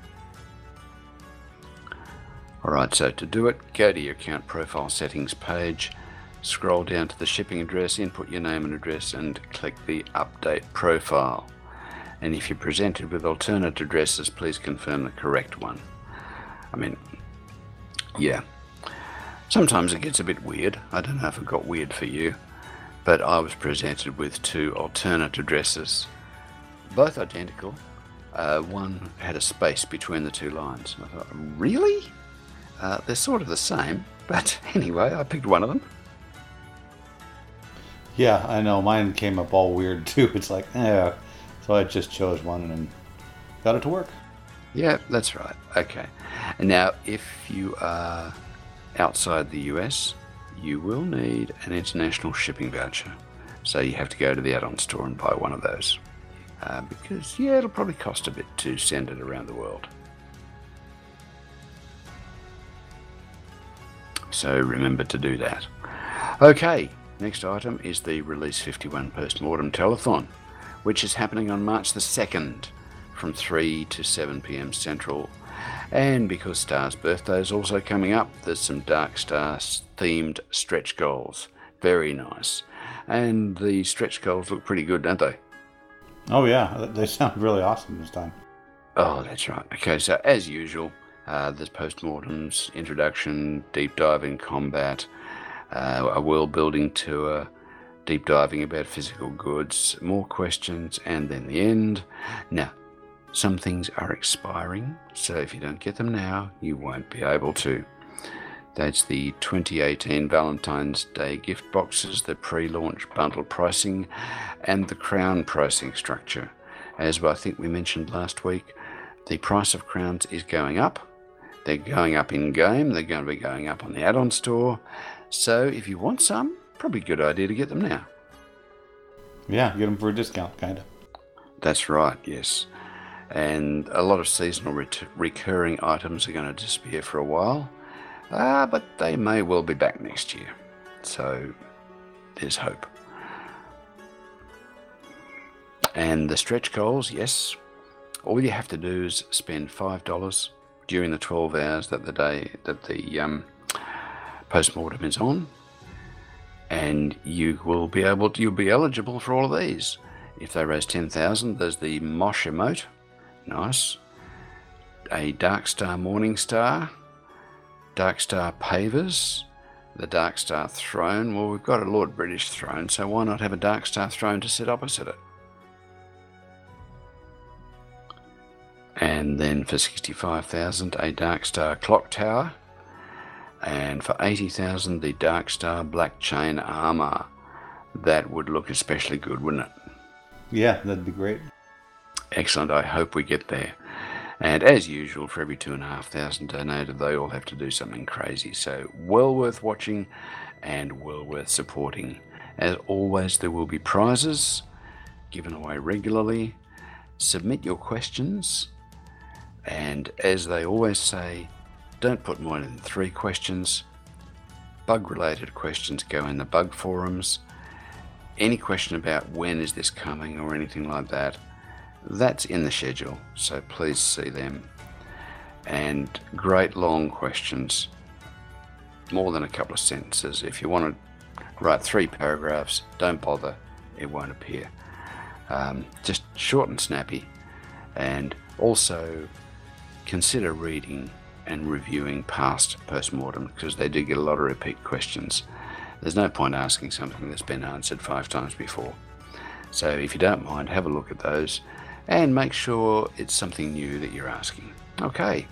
Alright, so to do it, go to your account profile settings page, scroll down to the shipping address, input your name and address, and click the update profile. And if you're presented with alternate addresses, please confirm the correct one. I mean, yeah. Sometimes it gets a bit weird. I don't know if it got weird for you, but I was presented with two alternate addresses, both identical. Uh, one had a space between the two lines. I thought, really? Uh, they're sort of the same, but anyway, I picked one of them. Yeah, I know. Mine came up all weird too. It's like, yeah. So I just chose one and got it to work. Yeah, that's right. Okay. And now, if you are outside the U S, you will need an international shipping voucher. So you have to go to the add-on store and buy one of those. Uh, because, yeah, it'll probably cost a bit to send it around the world. So remember to do that. Okay, next item is the Release fifty-one Postmortem Telethon, which is happening on March the second from three to seven p.m. Central. And because Star's birthday is also coming up, there's some Dark Star themed stretch goals. Very nice. And the stretch goals look pretty good, don't they? Oh yeah, they sound really awesome this time. Oh, that's right. Okay, so as usual, uh, there's postmortems, introduction, deep dive in combat, uh, a world building tour, deep diving about physical goods, more questions, and then the end. Now, some things are expiring, so if you don't get them now, you won't be able to. That's the twenty eighteen Valentine's Day gift boxes, the pre-launch bundle pricing, and the crown pricing structure. As I think we mentioned last week, the price of crowns is going up. They're going up in-game, they're going to be going up on the add-on store. So if you want some, probably a good idea to get them now. Yeah, get them for a discount, kind of. That's right, yes. And a lot of seasonal ret- recurring items are going to disappear for a while. Ah, but they may well be back next year. So there's hope. And the stretch goals, yes. All you have to do is spend five dollars during the twelve hours that the day that the um, post-mortem is on, and you will be able to, you'll be eligible for all of these. If they raise ten thousand, there's the Mosh emote, nice. A Dark Star Morning Star, Dark Star Pavers, the Dark Star Throne. Well, we've got a Lord British throne, so why not have a Dark Star Throne to sit opposite it? And then for sixty-five thousand, a Dark Star Clock Tower. And for eighty thousand, the Dark Star Black Chain Armor. That would look especially good, wouldn't it? Yeah, that'd be great. Excellent. I hope we get there. And as usual, for every two and a half thousand donated, they all have to do something crazy. So well worth watching and well worth supporting. As always, there will be prizes given away regularly. Submit your questions. And as they always say, don't put more than three questions. Bug-related questions go in the bug forums. Any question about when is this coming or anything like that, that's in the schedule, so please see them. And great long questions, more than a couple of sentences. If you want to write three paragraphs, don't bother, it won't appear. Um, just short and snappy. And also consider reading and reviewing past post-mortem, because they do get a lot of repeat questions. There's no point asking something that's been answered five times before. So if you don't mind, have a look at those and make sure it's something new that you're asking. Okay.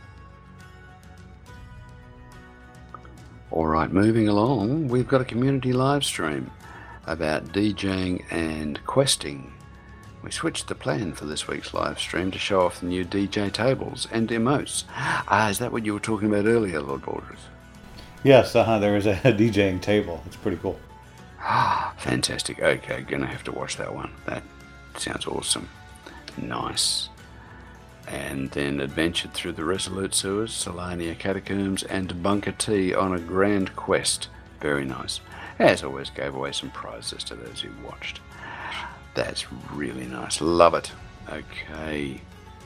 All right, moving along, we've got a community live stream about DJing and questing. We switched the plan for this week's live stream to show off the new D J tables and emotes. Ah, is that what you were talking about earlier, Lord Baldrith? Yes, uh-huh, there is a DJing table. It's pretty cool. Ah, fantastic. Okay, gonna have to watch that one. That sounds awesome. Nice. And then adventured through the Resolute Sewers, Solania Catacombs, and Bunker T on a grand quest. Very nice. As always, gave away some prizes to those who watched. That's really nice. Love it. Okay.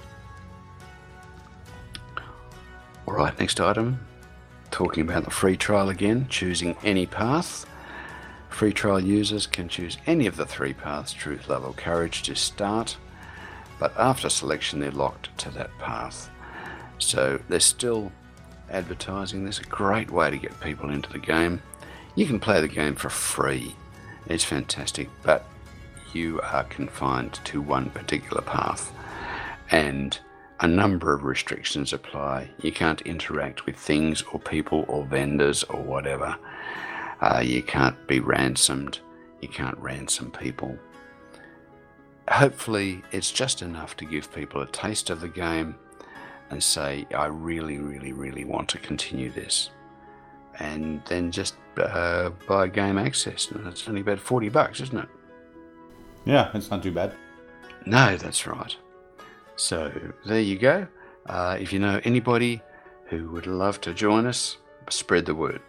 All right, next item. Talking about the free trial again, choosing any path. Free trial users can choose any of the three paths, Truth, Love or Courage, to start, but after selection they're locked to that path. So they're still advertising. This is a great way to get people into the game. You can play the game for free. It's fantastic, but you are confined to one particular path, and a number of restrictions apply. You can't interact with things or people or vendors or whatever. Uh, you can't be ransomed. You can't ransom people. Hopefully it's just enough to give people a taste of the game and say, I really, really, really want to continue this. And then just uh, buy game access. And it's only about forty bucks, isn't it? Yeah, it's not too bad. No, that's right. So there you go. Uh, if you know anybody who would love to join us, spread the word.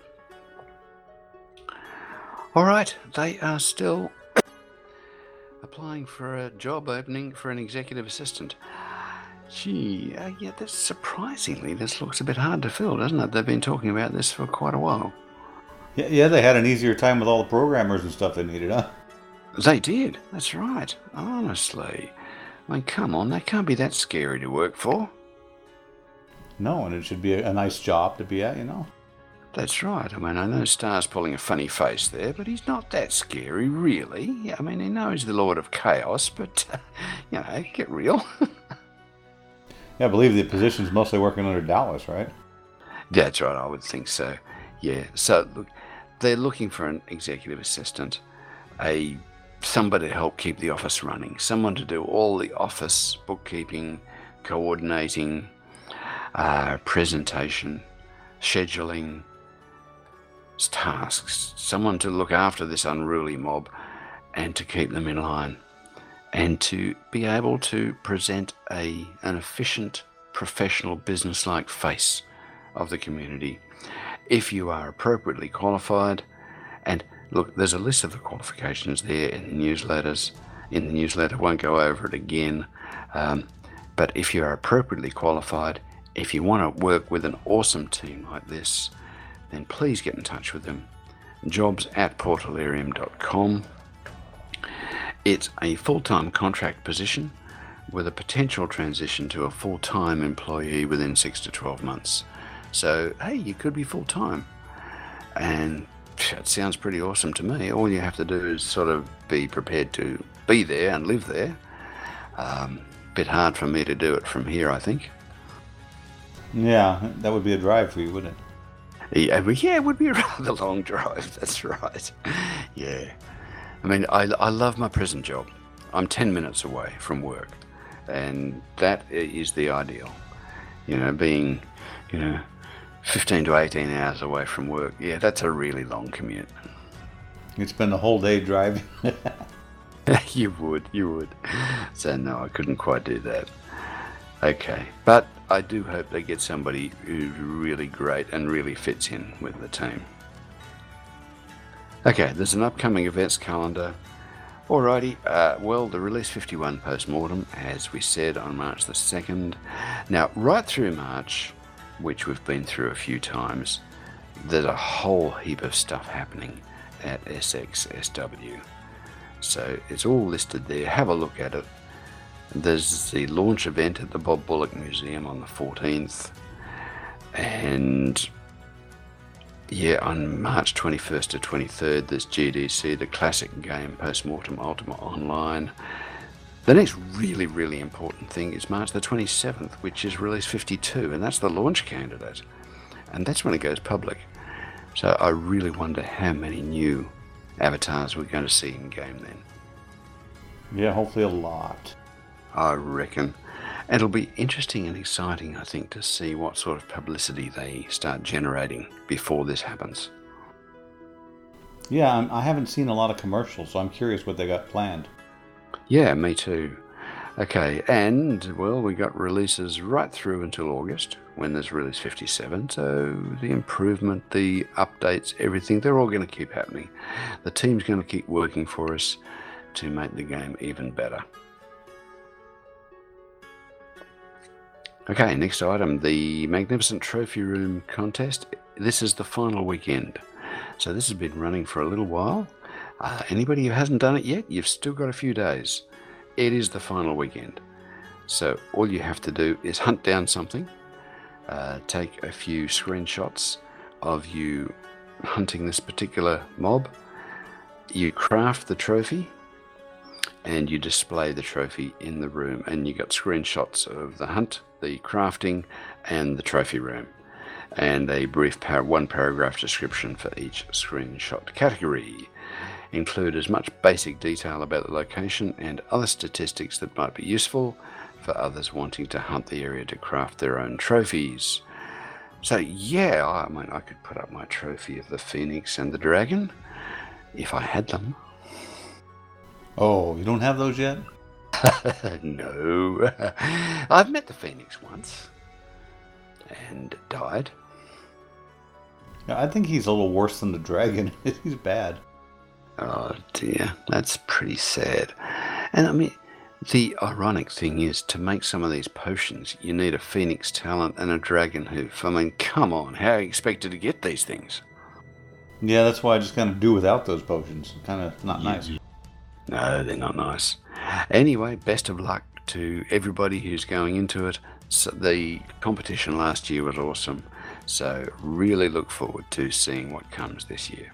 All right, they are still applying for a job opening for an executive assistant. Gee, uh, yeah, that's surprisingly, this looks a bit hard to fill, doesn't it? They've been talking about this for quite a while. Yeah, yeah, they had an easier time with all the programmers and stuff they needed, huh? They did, that's right. Honestly. I mean, come on, they can't be that scary to work for. No, and it should be a, a nice job to be at, you know. That's right. I mean, I know Star's pulling a funny face there, but he's not that scary, really. I mean, he knows the Lord of Chaos, but, uh, you know, get real. Yeah, I believe the position's mostly working under Dallas, right? That's right, I would think so. Yeah, so look, they're looking for an executive assistant, a somebody to help keep the office running, someone to do all the office bookkeeping, coordinating, uh, presentation, scheduling, tasks, someone to look after this unruly mob and to keep them in line, and to be able to present a an efficient, professional, business-like face of the community. If you are appropriately qualified, and look, there's a list of the qualifications there in the newsletters. In the newsletter, won't go over it again. Um, but if you are appropriately qualified, if you want to work with an awesome team like this, then please get in touch with them. Jobs at portalarium dot com. It's a full-time contract position with a potential transition to a full-time employee within six to twelve months. So, hey, you could be full-time. And it sounds pretty awesome to me. All you have to do is sort of be prepared to be there and live there. Um, bit hard for me to do it from here, I think. Yeah, that would be a drive for you, wouldn't it? Yeah, but yeah, it would be a rather long drive. That's right. Yeah. I mean, I, I love my present job. I'm ten minutes away from work. And that is the ideal. You know, being, you know, fifteen to eighteen hours away from work. Yeah, that's a really long commute. You'd spend the whole day driving. You would, you would. So no, I couldn't quite do that. Okay, but I do hope they get somebody who's really great and really fits in with the team. Okay, there's an upcoming events calendar. Alrighty, uh, well, the Release fifty-one post-mortem, as we said, on March the second. Now, right through March, which we've been through a few times, there's a whole heap of stuff happening at S X S W. So it's all listed there. Have a look at it. There's the launch event at the Bob Bullock Museum on the fourteenth. And yeah, on March twenty-first to twenty-third, there's G D C, the classic game Postmortem Ultima Online. The next really, really important thing is March the twenty-seventh, which is Release fifty-two, and that's the launch candidate. And that's when it goes public. So I really wonder how many new avatars we're going to see in game then. Yeah, hopefully a lot. I reckon. And it'll be interesting and exciting, I think, to see what sort of publicity they start generating before this happens. Yeah, I'm, I haven't seen a lot of commercials, so I'm curious what they got planned. Yeah, me too. Okay, and, well, we got releases right through until August, when there's Release fifty-seven, so the improvement, the updates, everything, they're all going to keep happening. The team's going to keep working for us to make the game even better. Okay, next item, the Magnificent Trophy Room contest. This is the final weekend. So this has been running for a little while. Uh, anybody who hasn't done it yet, you've still got a few days. It is the final weekend. So all you have to do is hunt down something, uh, take a few screenshots of you hunting this particular mob, you craft the trophy, and you display the trophy in the room, and you got screenshots of the hunt, the crafting, and the trophy room, and a brief par- one paragraph description for each screenshot category. Include as much basic detail about the location and other statistics that might be useful for others wanting to hunt the area to craft their own trophies. So yeah, I mean, I could put up my trophy of the Phoenix and the Dragon if I had them. Oh, you don't have those yet? No. I've met the Phoenix once and died. Yeah, I think he's a little worse than the Dragon. He's bad. Oh dear, that's pretty sad. And I mean, the ironic thing is, to make some of these potions, you need a Phoenix talent and a Dragon hoof. I mean, come on, how are you expected to get these things? Yeah, that's why I just kind of do without those potions. Kind of not nice. No, they're not nice. Anyway, best of luck to everybody who's going into it. So the competition last year was awesome. So really look forward to seeing what comes this year.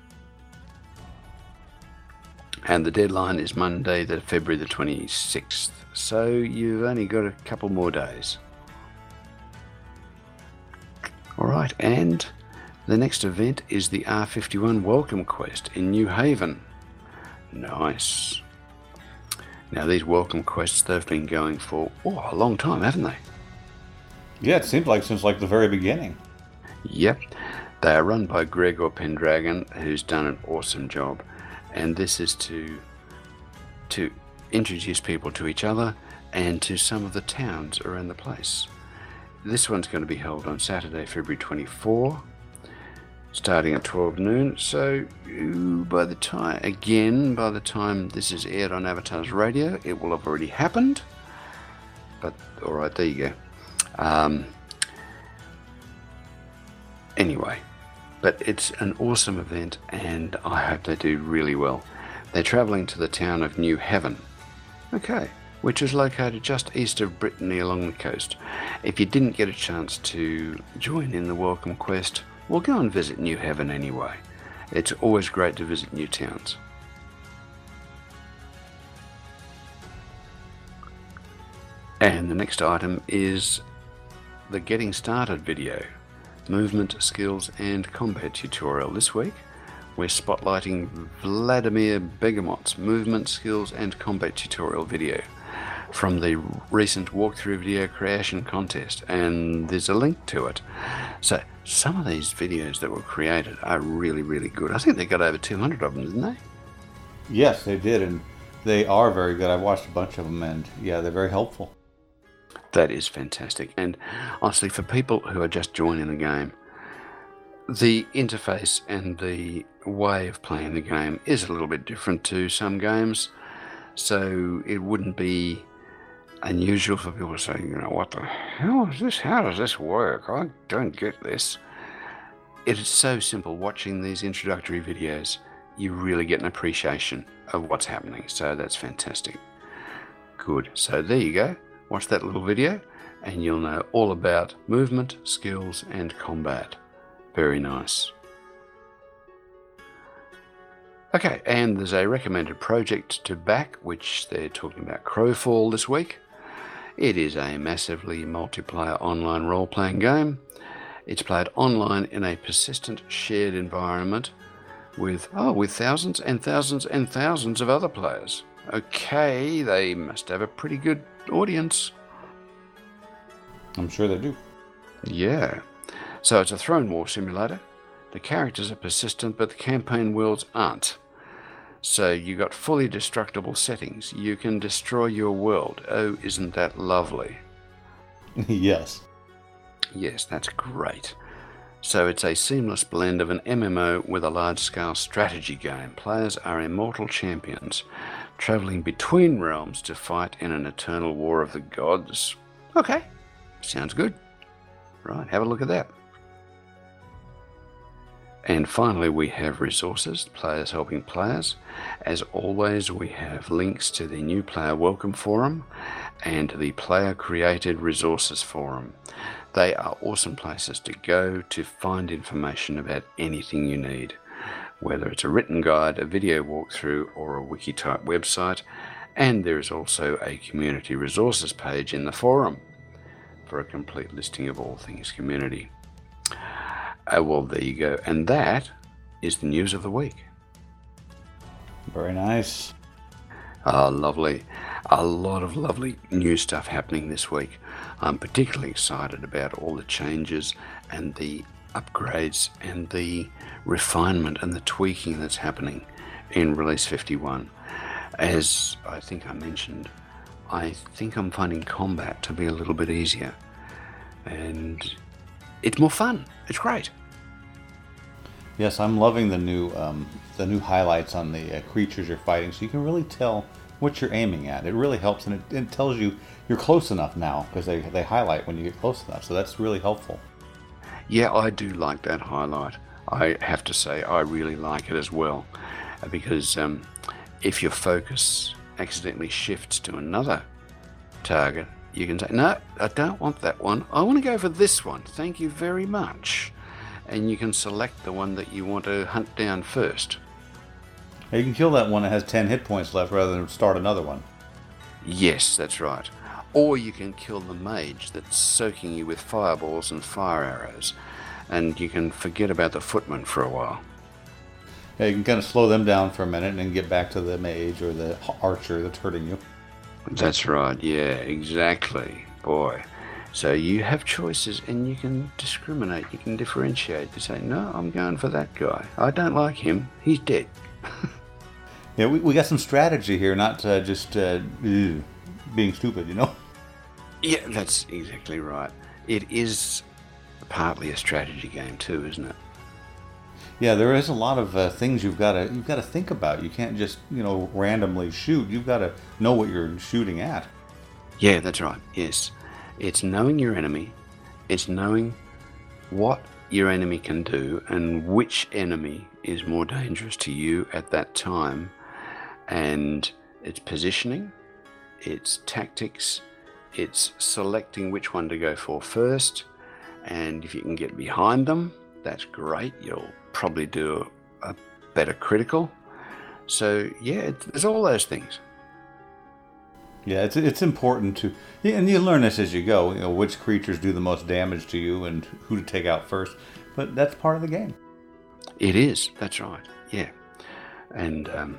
And the deadline is Monday, the February the twenty-sixth. So you've only got a couple more days. All right, and the next event is the R fifty-one Welcome Quest in New Haven. Nice. Now these Welcome Quests, they've been going for oh, a long time, haven't they? Yeah, it seems like since like the very beginning. Yep. They are run by Gregor Pendragon, who's done an awesome job. And this is to to introduce people to each other and to some of the towns around the place. This one's going to be held on Saturday, February twenty-fourth, starting at twelve noon. So by the time, again, by the time this is aired on Avatars Radio, it will have already happened. But all right, there you go. Um, anyway, but it's an awesome event, and I hope they do really well. They're travelling to the town of New Haven, okay, which is located just east of Brittany along the coast. If you didn't get a chance to join in the Welcome Quest, well, go and visit New Haven anyway. It's always great to visit new towns. And the next item is the Getting Started video, movement, skills and combat tutorial. This week we're spotlighting Vladimir Begomot's movement, skills and combat tutorial video from the recent walkthrough video creation contest, and there's a link to it. So some of these videos that were created are really, really good. I think they got over two hundred of them, didn't they? Yes, they did, and they are very good. I watched a bunch of them, and yeah, they're very helpful. That is fantastic. And honestly, for people who are just joining the game, the interface and the way of playing the game is a little bit different to some games. So it wouldn't be unusual for people to say, you know, what the hell is this? How does this work? I don't get this. It is so simple. Watching these introductory videos, you really get an appreciation of what's happening. So that's fantastic. Good. So there you go. Watch that little video and you'll know all about movement, skills and combat. Very nice. Okay, and there's a recommended project to back, which they're talking about Crowfall this week. It is a massively multiplayer online role-playing game. It's played online in a persistent shared environment with, oh, with thousands and thousands and thousands of other players. Okay, they must have a pretty good audience. I'm sure they do. Yeah. So it's a throne war simulator. The characters are persistent, but the campaign worlds aren't. So you got fully destructible settings. You can destroy your world. Oh, isn't that lovely? Yes. Yes, that's great. So it's a seamless blend of an M M O with a large-scale strategy game. Players are immortal champions, traveling between realms to fight in an eternal war of the gods. Okay, sounds good. Right, have a look at that. And finally, we have resources, players helping players. As always, we have links to the new player welcome forum and the player created resources forum. They are awesome places to go to find information about anything you need, whether it's a written guide, a video walkthrough, or a wiki type website. And there is also a community resources page in the forum for a complete listing of all things community. Uh, well, there you go. And that is the news of the week. Very nice. Ah, lovely. A lot of lovely new stuff happening this week. I'm particularly excited about all the changes and the upgrades and the refinement and the tweaking that's happening in Release fifty-one. As I think I mentioned, I think I'm finding combat to be a little bit easier. And it's more fun. It's great. Yes, I'm loving the new um, the new highlights on the uh, creatures you're fighting, so you can really tell what you're aiming at. It really helps, and it, it tells you you're close enough now, because they, they highlight when you get close enough, so that's really helpful. Yeah, I do like that highlight. I have to say I really like it as well, because um, if your focus accidentally shifts to another target, you can say, no, I don't want that one. I want to go for this one. Thank you very much. and you can select the one that you want to hunt down first. Now you can kill that one that has ten hit points left rather than start another one. Yes, that's right. Or you can kill the mage that's soaking you with fireballs and fire arrows, and you can forget about the footman for a while. Yeah, you can kind of slow them down for a minute and then get back to the mage or the archer that's hurting you. That's right, yeah, exactly. Boy. So you have choices and you can discriminate, you can differentiate. You say, no, I'm going for that guy. I don't like him. He's dead. Yeah, we, we got some strategy here, not uh, just uh, ew, being stupid, you know? Yeah, that's exactly right. It is partly a strategy game too, isn't it? Yeah, there is a lot of uh, things you've got to you've got to think about. You can't just, you know, randomly shoot. You've got to know what you're shooting at. Yeah, that's right. Yes. It's knowing your enemy. It's knowing what your enemy can do and which enemy is more dangerous to you at that time. And it's positioning, it's tactics, it's selecting which one to go for first. And if you can get behind them, that's great. You'll probably do a better critical. So yeah, it's, there's all those things. Yeah, it's it's important to, yeah, and you learn this as you go. You know, which creatures do the most damage to you and who to take out first. But that's part of the game. It is. That's right. Yeah. And um,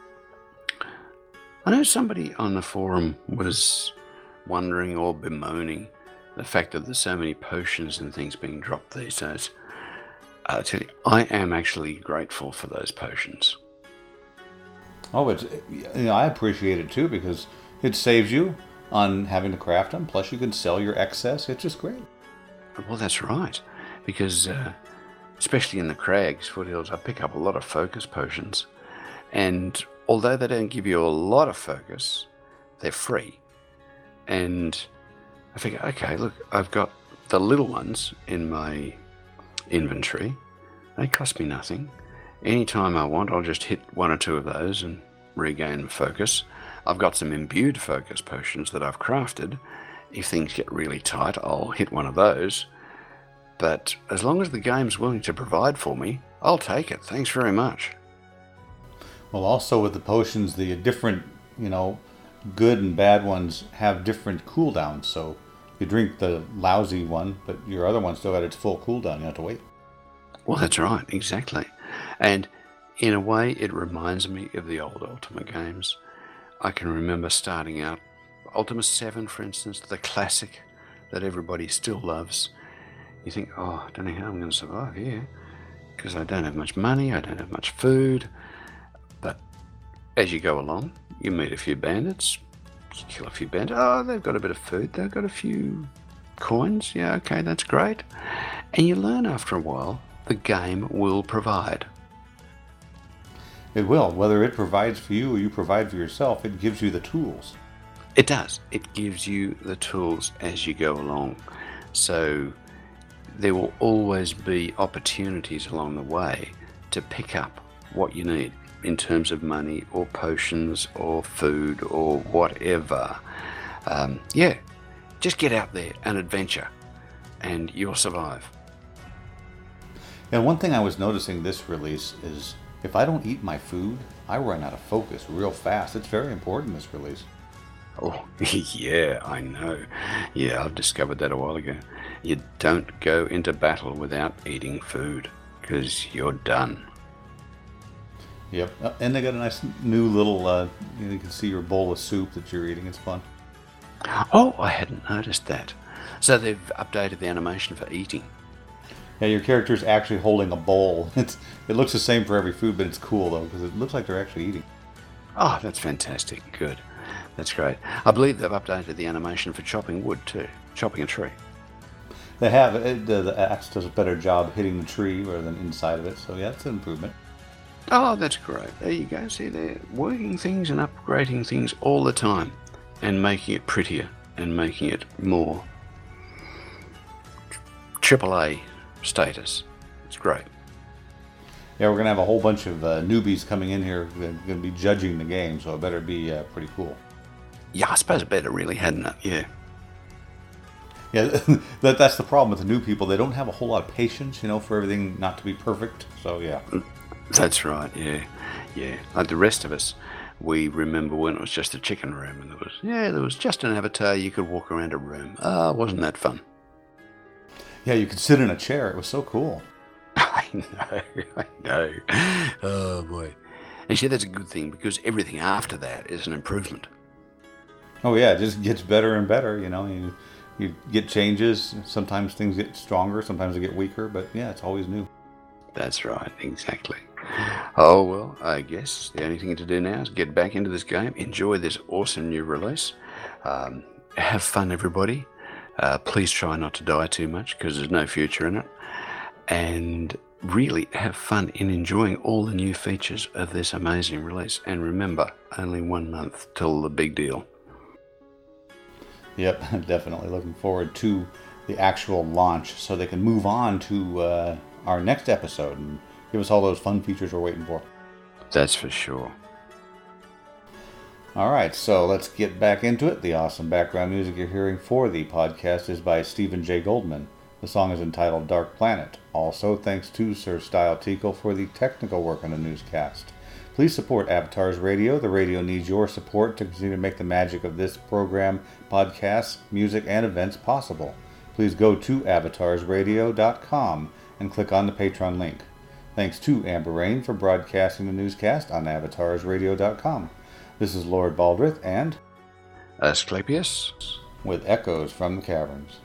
I know somebody on the forum was wondering or bemoaning the fact that there's so many potions and things being dropped these days. I tell you, I am actually grateful for those potions. Oh, it's, you know, I appreciate it too because it saves you on having to craft them. Plus, you can sell your excess. It's just great. Well, that's right. Because, uh, especially in the Crags foothills, I pick up a lot of focus potions. And although they don't give you a lot of focus, they're free. And I figure, okay, look, I've got the little ones in my inventory. They cost me nothing. Anytime I want, I'll just hit one or two of those and regain focus. I've got some imbued focus potions that I've crafted. If things get really tight, I'll hit one of those. But as long as the game's willing to provide for me, I'll take it. Thanks very much. Well, also with the potions, the different, you know, good and bad ones have different cooldowns. So you drink the lousy one, but your other one still got its full cooldown. You have to wait. Well, that's right. Exactly. And in a way, it reminds me of the old Ultima games. I can remember starting out, Ultima seven, for instance, the classic that everybody still loves. You think, oh, I don't know how I'm going to survive here because I don't have much money, I don't have much food. But as you go along, you meet a few bandits, you kill a few bandits. Oh, they've got a bit of food, they've got a few coins. Yeah, okay, that's great. And you learn after a while, the game will provide. It will. Whether it provides for you or you provide for yourself, it gives you the tools. It does. It gives you the tools as you go along. So there will always be opportunities along the way to pick up what you need in terms of money or potions or food or whatever. Um, yeah, just get out there and adventure and you'll survive. And one thing I was noticing this release is if I don't eat my food, I run out of focus real fast. It's very important, this release. Oh, yeah, I know. Yeah, I've discovered that a while ago. You don't go into battle without eating food, because you're done. Yep, uh, and they got a nice new little, uh, you can see your bowl of soup that you're eating. It's fun. Oh, I hadn't noticed that. So they've updated the animation for eating. Yeah, your character's actually holding a bowl. It's It looks the same for every food, but it's cool, though, because it looks like they're actually eating. Oh, that's fantastic. Good. That's great. I believe they've updated the animation for chopping wood too, chopping a tree. They have. It, uh, the axe does a better job hitting the tree rather than inside of it, so yeah, it's an improvement. Oh, that's great. There you go. See, they're working things and upgrading things all the time and making it prettier and making it more triple A status. It's great. Yeah, we're going to have a whole bunch of uh, newbies coming in here. They're going to be judging the game, so it better be uh, pretty cool. Yeah, I suppose it better really, hadn't it? Yeah. Yeah, that that's the problem with the new people. They don't have a whole lot of patience, you know, for everything not to be perfect. So yeah. That's right, yeah. Yeah. Like the rest of us, we remember when it was just a chicken room and there was, yeah, there was just an avatar. You could walk around a room. Ah, wasn't that fun? Yeah, you could sit in a chair. It was so cool. I know, I know. Oh, boy. And see, that's a good thing because everything after that is an improvement. Oh yeah, it just gets better and better, you know. You, you get changes. Sometimes things get stronger, sometimes they get weaker, but yeah, it's always new. That's right, exactly. Oh, well, I guess the only thing to do now is get back into this game, enjoy this awesome new release. Um, have fun, everybody. Uh, please try not to die too much because there's no future in it. And really have fun in enjoying all the new features of this amazing release. And remember, only one month till the big deal. Yep, definitely looking forward to the actual launch so they can move on to uh, our next episode and give us all those fun features we're waiting for. That's for sure. All right, so let's get back into it. The awesome background music you're hearing for the podcast is by Stephen J. Goldman. The song is entitled Dark Planet. Also, thanks to Sir Style Teakle for the technical work on the newscast. Please support Avatars Radio. The radio needs your support to continue to make the magic of this program, podcasts, music, and events possible. Please go to avatars radio dot com and click on the Patreon link. Thanks to Amber Rain for broadcasting the newscast on avatars radio dot com. This is Lord Baldrith and Asclepius with Echoes from the Caverns.